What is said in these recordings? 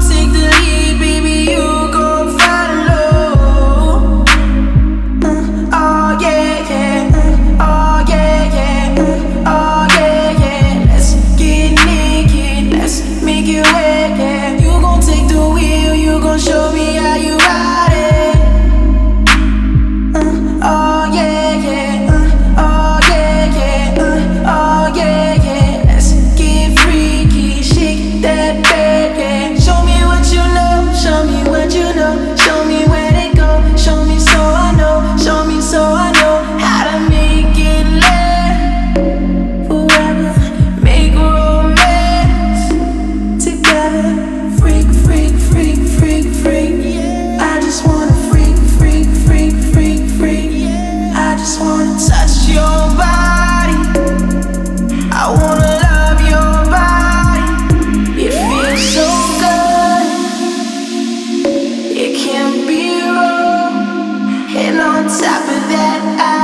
take the lead, baby, you gon' follow. Oh yeah, yeah. Oh yeah, yeah. Oh yeah, yeah. Let's get naked, let's make it wet, yeah. You gon' take the wheel, you gon' show me how you ride it. Oh yeah, yeah. Oh yeah, yeah. Oh yeah, yeah. Let's get freaky, shake that bed, yeah. Show me what you know, show me what you know. Show me where to go, show me so I know. Show me so I know how to make it last forever. Make romance together. Freak, freak, freak, freak, freak. I just wanna freak, freak, freak, freak, freak. I just wanna touch your body. I wanna love your body. It feels so good. It can't be wrong. And on top of that,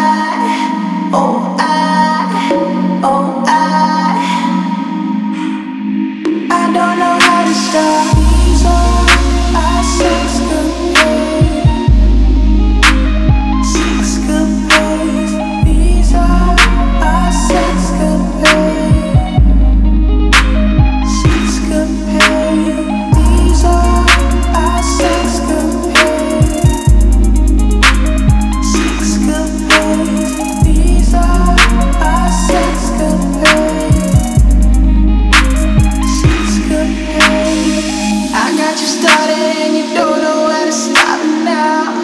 I don't know how to stop. These are our sexcapades. These are our sexcapades. These are our sexcapades. These are our sexcapades. I got you started and you don't know how to stop it now.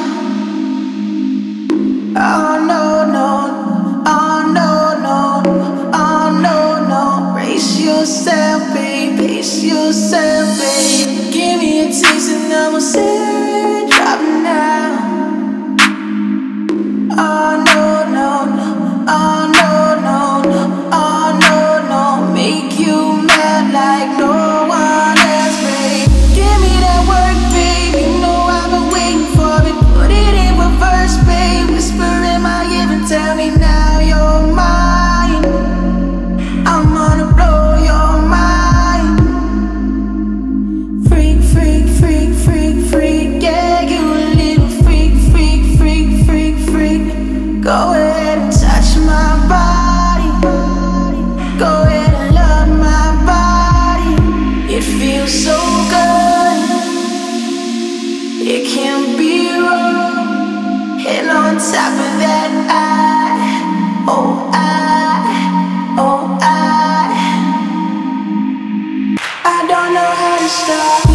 Oh no, no, oh no, no, oh no, no. Brace yourself, babe, brace yourself, babe. Give me a taste and I'ma say drop it now. Oh no, no, no, oh no, no, no, oh no, no. Make you mad like no one else, babe. Give me that work, babe. You know I've been waiting for it. Put it in reverse, babe. Whisper in my ear and tell me now you're mine. I'm gonna blow your mind. Freak, freak, freak, freak, freak. Yeah, you a little freak, freak, freak, freak, freak. Go ahead and touch my body. Go ahead and love my body. It feels so good. It can't be wrong. And on top of that, I don't know how to stop.